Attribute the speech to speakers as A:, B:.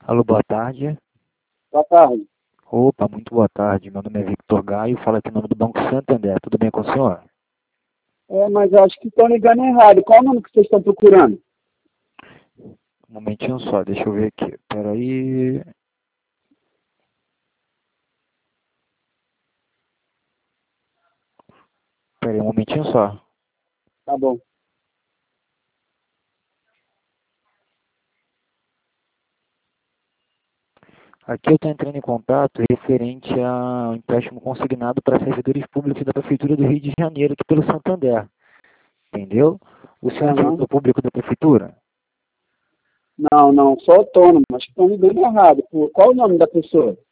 A: Alô, boa tarde.
B: Boa tarde.
A: Opa, muito boa tarde. Meu nome é Victor Gaio, falo aqui em nome do Banco Santander. Tudo bem com o senhor?
B: Mas eu acho que estão ligando errado. Qual o nome que vocês estão procurando?
A: Um momentinho só, deixa eu ver aqui. Peraí. Peraí, um momentinho só.
B: Tá bom.
A: Aqui eu estou entrando em contato referente a um empréstimo consignado para servidores públicos da Prefeitura do Rio de Janeiro, aqui pelo Santander. Entendeu? O senhor é
B: Aham.
A: servidor público da Prefeitura?
B: Não, sou autônomo. Acho que estão ligando errado. Qual o nome da pessoa?